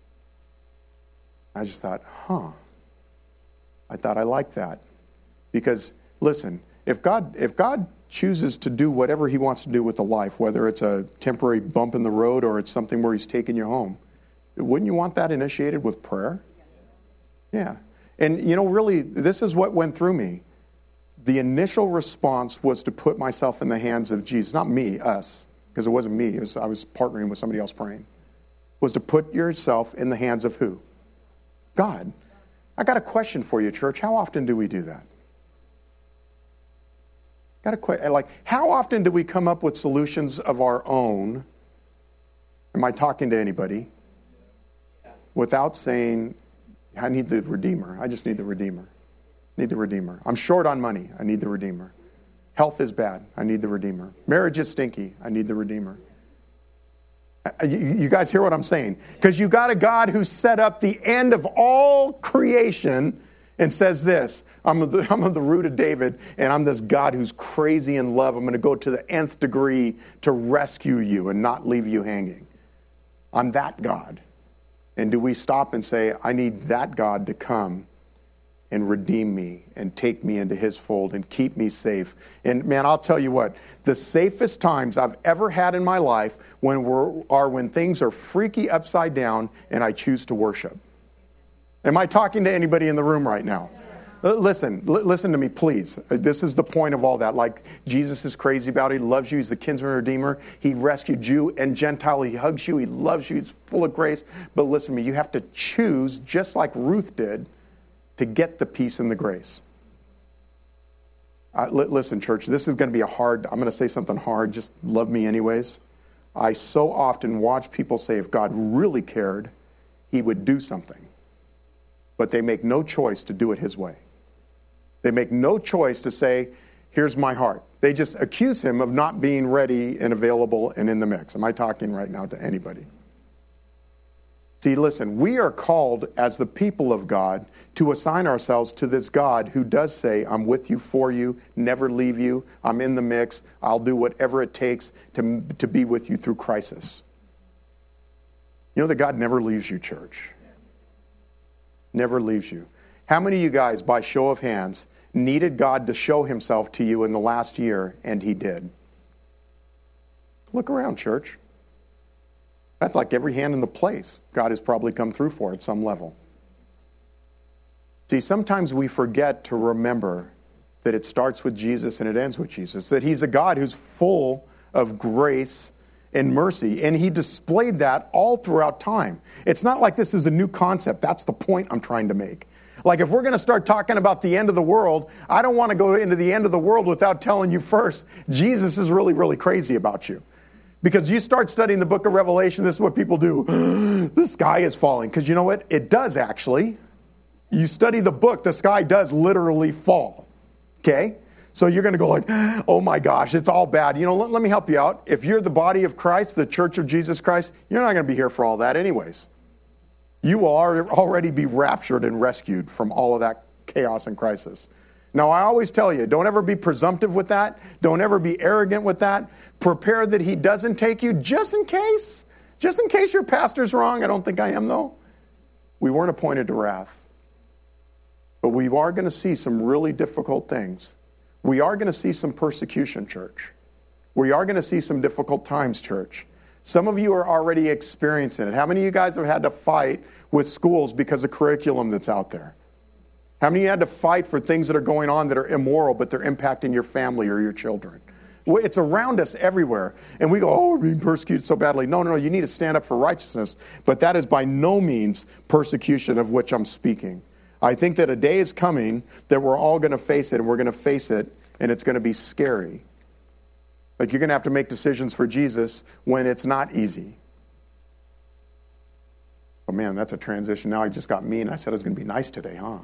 A: I just thought, huh. I thought I liked that. Because, listen, if God if God chooses to do whatever he wants to do with the life, whether it's a temporary bump in the road or it's something where he's taking you home, wouldn't you want that initiated with prayer? Yeah. And, you know, really, this is what went through me. The initial response was to put myself in the hands of Jesus. Not me, us, because it wasn't me. It was, I was partnering with somebody else praying. Was to put yourself in the hands of who? God. I got a question for you, church. How often do we do that? Got a question. Like, how often do we come up with solutions of our own? Am I talking to anybody? Without saying, I need the Redeemer. I just need the Redeemer. Need the Redeemer. I'm short on money. I need the Redeemer. Health is bad. I need the Redeemer. Marriage is stinky. I need the Redeemer. You guys hear what I'm saying? Because you got a God who set up the end of all creation and says this, I'm the, I'm of the root of David, and I'm this God who's crazy in love. I'm going to go to the nth degree to rescue you and not leave you hanging. I'm that God. And do we stop and say, I need that God to come and redeem me and take me into his fold and keep me safe? And man, I'll tell you what, the safest times I've ever had in my life when we're, are when things are freaky upside down and I choose to worship. Am I talking to anybody in the room right now? Listen, l- listen to me, please. This is the point of all that. Like, Jesus is crazy about it. He loves you. He's the kinsman redeemer. He rescued Jew and Gentile. He hugs you. He loves you. He's full of grace. But listen to me, you have to choose, just like Ruth did, to get the peace and the grace. Uh, li- listen, church, this is going to be a hard, I'm going to say something hard. Just love me anyways. I so often watch people say, if God really cared, he would do something. But they make no choice to do it his way. They make no choice to say, here's my heart. They just accuse him of not being ready and available and in the mix. Am I talking right now to anybody? See, listen, we are called as the people of God to assign ourselves to this God who does say, I'm with you, for you, never leave you. I'm in the mix. I'll do whatever it takes to, to be with you through crisis. You know that God never leaves you, church. Never leaves you. How many of you guys, by show of hands, needed God to show himself to you in the last year, and he did? Look around, church. That's like every hand in the place God has probably come through for at some level. See, sometimes we forget to remember that it starts with Jesus and it ends with Jesus, that he's a God who's full of grace and mercy, and he displayed that all throughout time. It's not like this is a new concept. That's the point I'm trying to make. Like, if we're going to start talking about the end of the world, I don't want to go into the end of the world without telling you first, Jesus is really, really crazy about you. Because you start studying the book of Revelation, this is what people do. The sky is falling. Because you know what? It does actually. You study the book, the sky does literally fall. Okay? So you're going to go like, oh my gosh, it's all bad. You know, let, let me help you out. If you're the body of Christ, the church of Jesus Christ, you're not going to be here for all that anyways. You will already be raptured and rescued from all of that chaos and crisis. Now, I always tell you, don't ever be presumptive with that. Don't ever be arrogant with that. Prepare that he doesn't take you just in case. Just in case your pastor's wrong. I don't think I am, though. We weren't appointed to wrath. But we are going to see some really difficult things. We are going to see some persecution, church. We are going to see some difficult times, church. Some of you are already experiencing it. How many of you guys have had to fight with schools because of curriculum that's out there? How many of you had to fight for things that are going on that are immoral, but they're impacting your family or your children? Well, it's around us everywhere. And we go, oh, we're being persecuted so badly. No, no, no, you need to stand up for righteousness. But that is by no means persecution of which I'm speaking. I think that a day is coming that we're all going to face it, and we're going to face it, and it's going to be scary. Like, you're going to have to make decisions for Jesus when it's not easy. Oh, man, that's a transition. Now I just got mean. I said I was going to be nice today, huh?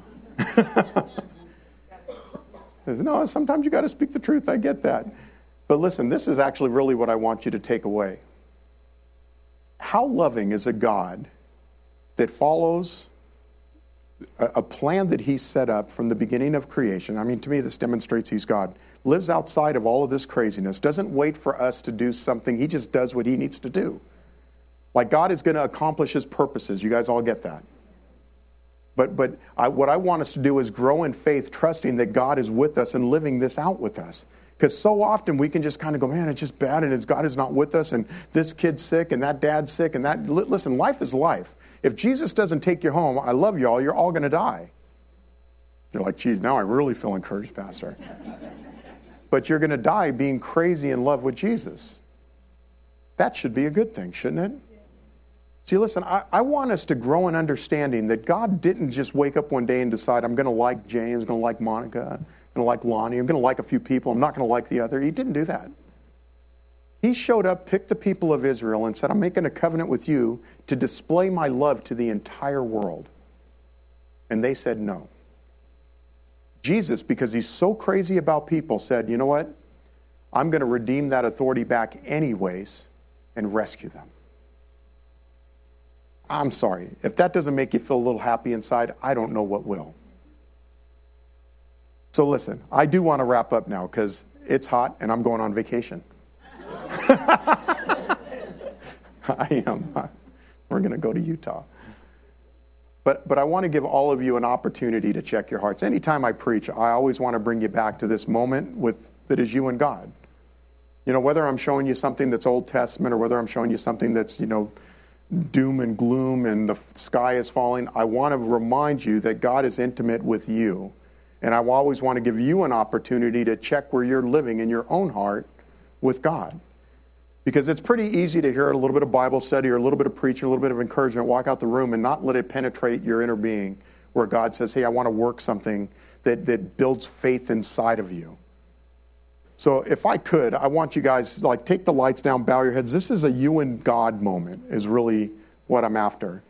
A: No, sometimes you got to speak the truth. I get that. But listen, this is actually really what I want you to take away. How loving is a God that follows a, a plan that he set up from the beginning of creation? I mean, to me, this demonstrates he's God. Lives outside of all of this craziness, doesn't wait for us to do something. He just does what he needs to do. Like, God is going to accomplish his purposes. You guys all get that. But but I, what I want us to do is grow in faith, trusting that God is with us and living this out with us. Because so often we can just kind of go, man, it's just bad, and it's, God is not with us, and this kid's sick, and that dad's sick, and that... Listen, life is life. If Jesus doesn't take you home, I love you all, you're all going to die. You're like, geez, now I really feel encouraged, Pastor. But you're going to die being crazy in love with Jesus. That should be a good thing, shouldn't it? See, listen, I, I want us to grow in understanding that God didn't just wake up one day and decide, I'm going to like James, I'm going to like Monica, I'm going to like Lonnie, I'm going to like a few people, I'm not going to like the other. He didn't do that. He showed up, picked the people of Israel, and said, I'm making a covenant with you to display my love to the entire world. And they said no. Jesus, because he's so crazy about people, said, you know what? I'm going to redeem that authority back anyways and rescue them. I'm sorry. If that doesn't make you feel a little happy inside, I don't know what will. So listen, I do want to wrap up now because it's hot and I'm going on vacation. I am. We're going to go to Utah. But but I want to give all of you an opportunity to check your hearts. Anytime I preach, I always want to bring you back to this moment with that is you and God. You know, whether I'm showing you something that's Old Testament or whether I'm showing you something that's, you know, doom and gloom and the sky is falling, I want to remind you that God is intimate with you. And I always want to give you an opportunity to check where you're living in your own heart with God. Because it's pretty easy to hear a little bit of Bible study or a little bit of preaching, a little bit of encouragement, walk out the room and not let it penetrate your inner being where God says, hey, I want to work something that, that builds faith inside of you. So if I could, I want you guys, like, take the lights down, bow your heads. This is a you and God moment is really what I'm after.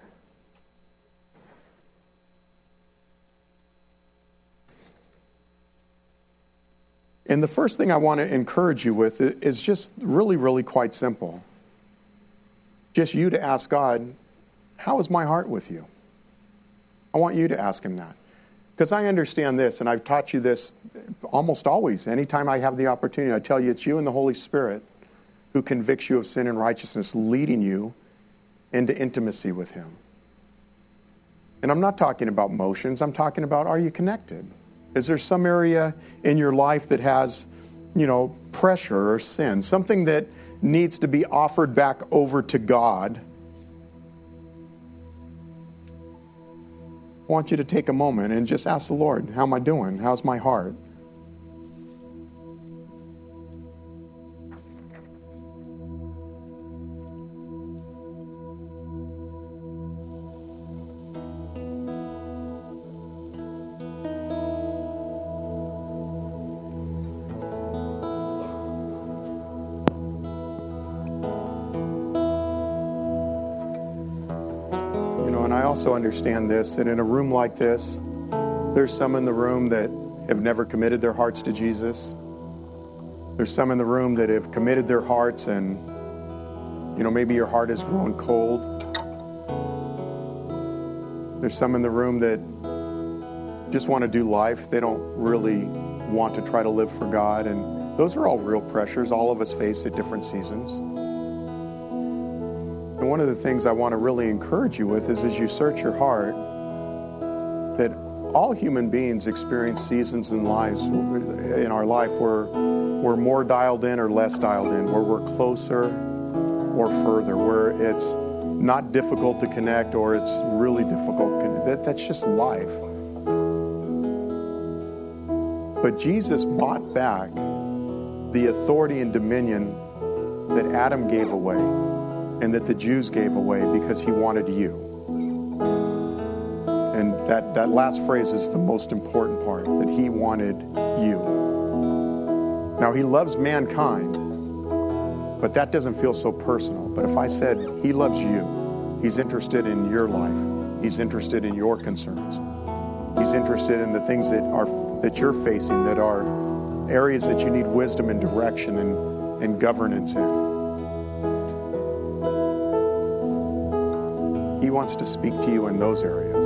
A: And the first thing I want to encourage you with is just really, really quite simple. Just you to ask God, how is my heart with you? I want you to ask him that. Because I understand this, and I've taught you this almost always. Anytime I have the opportunity, I tell you it's you and the Holy Spirit who convicts you of sin and righteousness, leading you into intimacy with him. And I'm not talking about motions. I'm talking about, are you connected? Is there some area in your life that has, you know, pressure or sin, something that needs to be offered back over to God? I want you to take a moment and just ask the Lord, how am I doing? How's my heart? I also understand this, that in a room like this, there's some in the room that have never committed their hearts to Jesus. There's some in the room that have committed their hearts and, you know, maybe your heart has grown cold. There's some in the room that just want to do life. They don't really want to try to live for God. And those are all real pressures all of us face at different seasons. And one of the things I want to really encourage you with is as you search your heart, that all human beings experience seasons in lives in our life where we're more dialed in or less dialed in, where we're closer or further, where it's not difficult to connect or it's really difficult. That, that's just life. But Jesus bought back the authority and dominion that Adam gave away and that the Jews gave away because he wanted you. And that, that last phrase is the most important part, that he wanted you. Now, he loves mankind, but that doesn't feel so personal. But if I said he loves you, he's interested in your life, he's interested in your concerns, he's interested in the things that are that you're facing, that are areas that you need wisdom and direction and, and governance in. He wants to speak to you in those areas.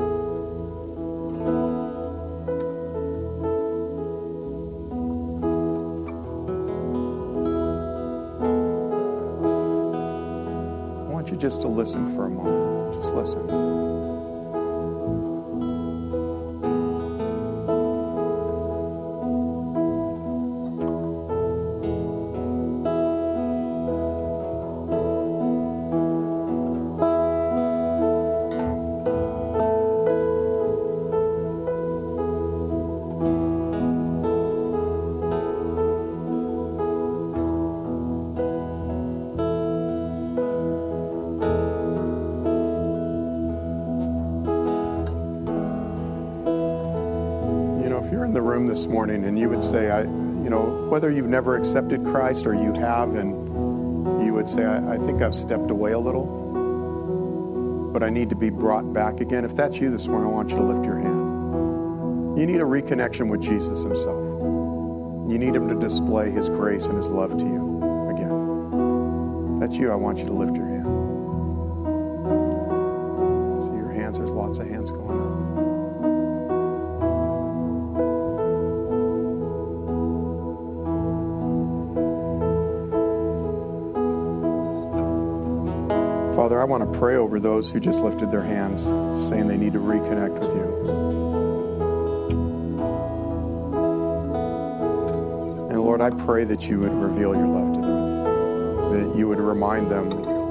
A: I want you just to listen for a moment. Just listen. The room this morning and you would say, I, you know, whether you've never accepted Christ or you have, and you would say, I, I think I've stepped away a little, but I need to be brought back again. If that's you this morning, I want you to lift your hand. You need a reconnection with Jesus himself. You need him to display his grace and his love to you again. If that's you, I want you to lift your hand. See your hands, there's lots of hands going up. Father, I want to pray over those who just lifted their hands, saying they need to reconnect with you. And Lord, I pray that you would reveal your love to them, that you would remind them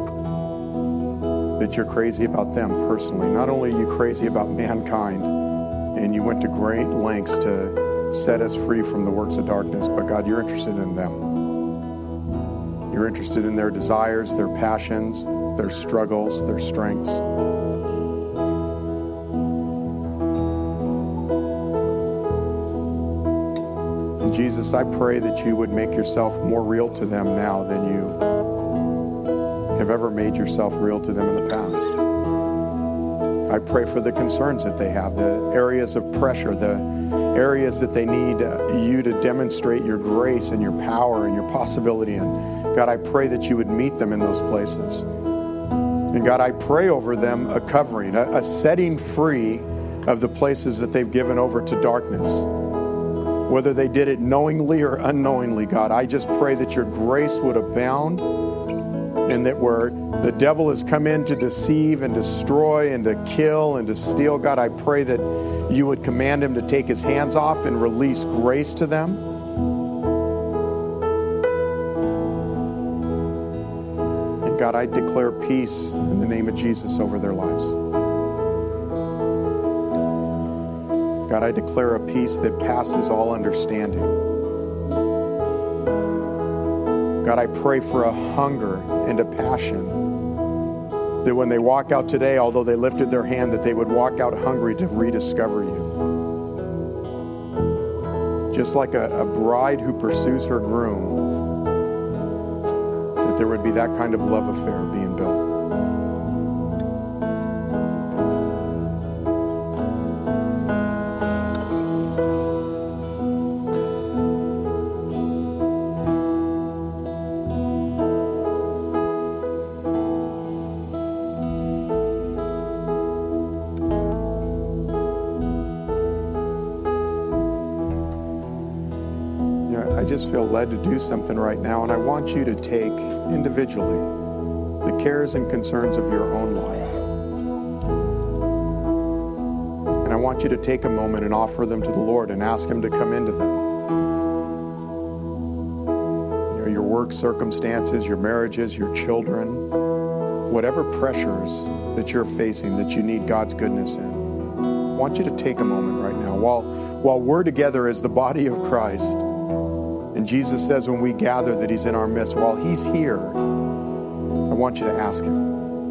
A: that you're crazy about them personally. Not only are you crazy about mankind, and you went to great lengths to set us free from the works of darkness, but God, you're interested in them. You're interested in their desires, their passions, their struggles, their strengths. And Jesus, I pray that you would make yourself more real to them now than you have ever made yourself real to them in the past. I pray for the concerns that they have, the areas of pressure, the areas that they need you to demonstrate your grace and your power and your possibility. And God, I pray that you would meet them in those places. And God, I pray over them a covering, a, a setting free of the places that they've given over to darkness. Whether they did it knowingly or unknowingly, God, I just pray that your grace would abound, and that where the devil has come in to deceive and destroy and to kill and to steal, God, I pray that you would command him to take his hands off and release grace to them. God, I declare peace in the name of Jesus over their lives. God, I declare a peace that passes all understanding. God, I pray for a hunger and a passion that when they walk out today, although they lifted their hand, that they would walk out hungry to rediscover you. Just like a, a bride who pursues her groom, there would be that kind of love affair being built. I just feel led to do something right now, and I want you to take individually the cares and concerns of your own life. And I want you to take a moment and offer them to the Lord and ask Him to come into them. You know, your work circumstances, your marriages, your children, whatever pressures that you're facing that you need God's goodness in. I want you to take a moment right now while, while we're together as the body of Christ. And Jesus says when we gather that He's in our midst. While He's here, I want you to ask Him.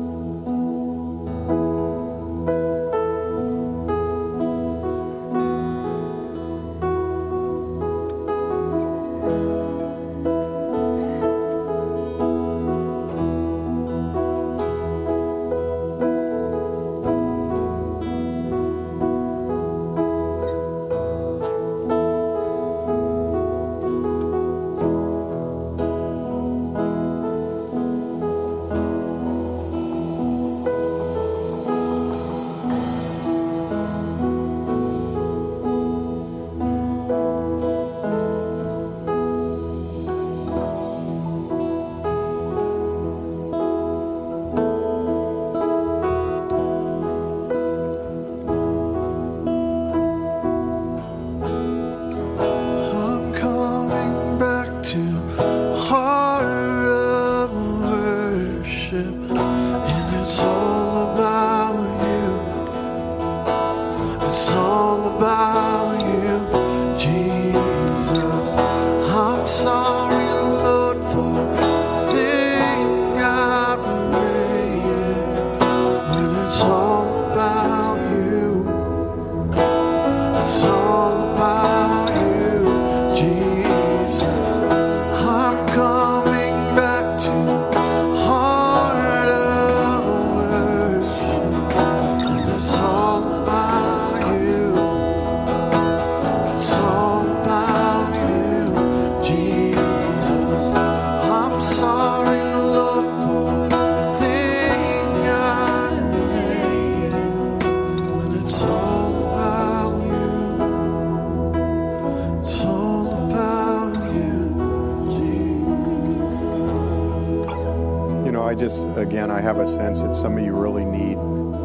A: Again, I have a sense that some of you really need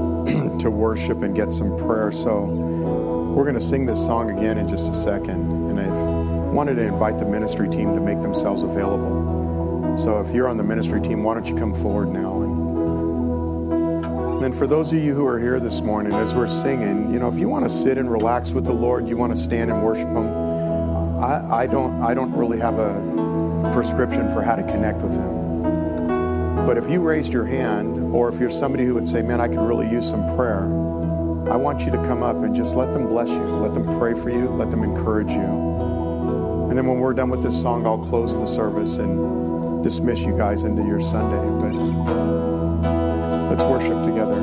A: to worship and get some prayer. So we're going to sing this song again in just a second. And I wanted to invite the ministry team to make themselves available. So if you're on the ministry team, why don't you come forward now? And then for those of you who are here this morning, as we're singing, you know, if you want to sit and relax with the Lord, you want to stand and worship Him, I, I don't, I don't really have a prescription for how to connect with Him. But if you raised your hand, or if you're somebody who would say, man, I could really use some prayer, I want you to come up and just let them bless you. Let them pray for you. Let them encourage you. And then when we're done with this song, I'll close the service and dismiss you guys into your Sunday. But let's worship together.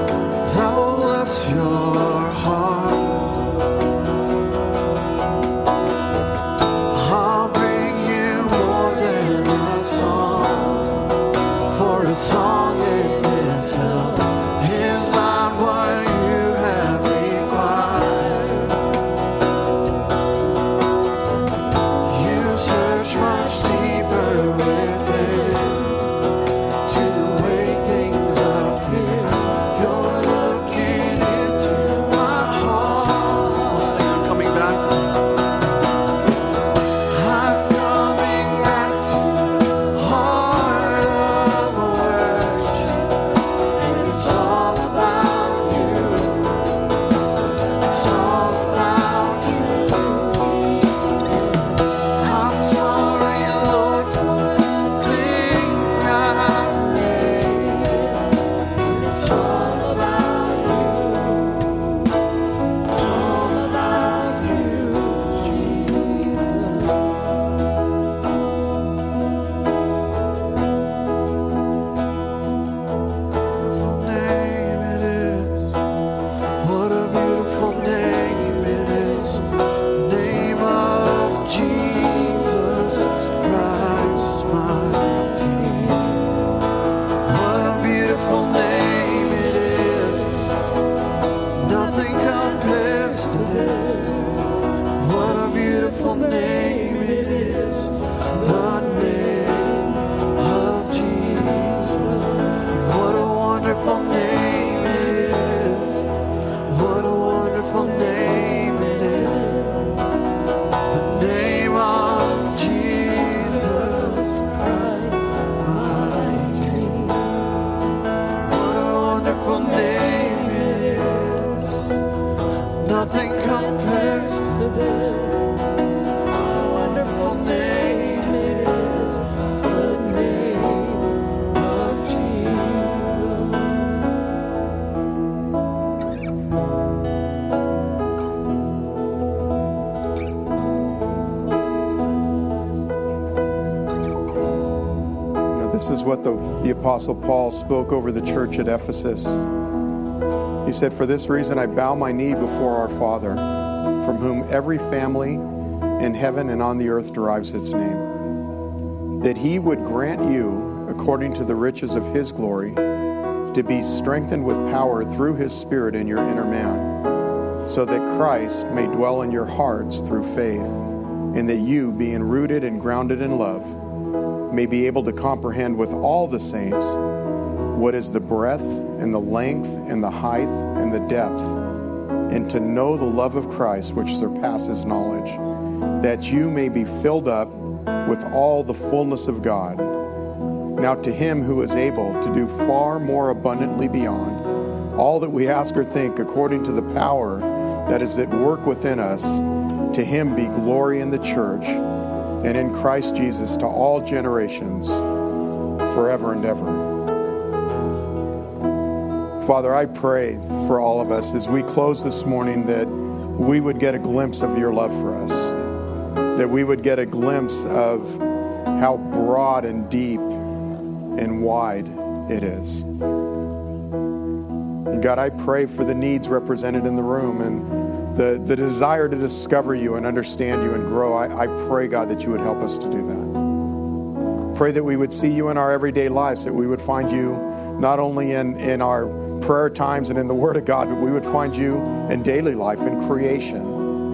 B: Your heart wonderful name it is, the name of Jesus. What a wonderful name it is. What a wonderful name it is. The name of Jesus Christ, my King. What a wonderful name it is. Nothing compares to this. What a wonderful name it is. The name of
A: This is what the, the Apostle Paul spoke over the church at Ephesus. He said, "For this reason I bow my knee before our Father, from whom every family in heaven and on the earth derives its name, that he would grant you, according to the riches of his glory, to be strengthened with power through his Spirit in your inner man, so that Christ may dwell in your hearts through faith, and that you, being rooted and grounded in love, may be able to comprehend with all the saints what is the breadth and the length and the height and the depth, and to know the love of Christ which surpasses knowledge, that you may be filled up with all the fullness of God. Now to him who is able to do far more abundantly beyond all that we ask or think, according to the power that is at work within us, to him be glory in the church and in Christ Jesus to all generations, forever and ever." Father, I pray for all of us as we close this morning that we would get a glimpse of your love for us, that we would get a glimpse of how broad and deep and wide it is. And God, I pray for the needs represented in the room and The, the desire to discover you and understand you and grow. I, I pray, God, that you would help us to do that. Pray that we would see you in our everyday lives, that we would find you not only in, in our prayer times and in the Word of God, but we would find you in daily life, in creation,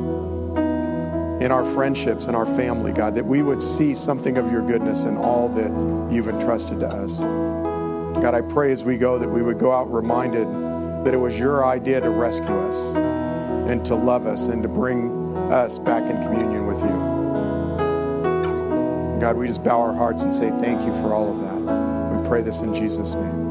A: in our friendships, in our family, God, that we would see something of your goodness in all that you've entrusted to us. God, I pray as we go that we would go out reminded that it was your idea to rescue us and to love us and to bring us back in communion with you. God, we just bow our hearts and say thank you for all of that. We pray this in Jesus' name.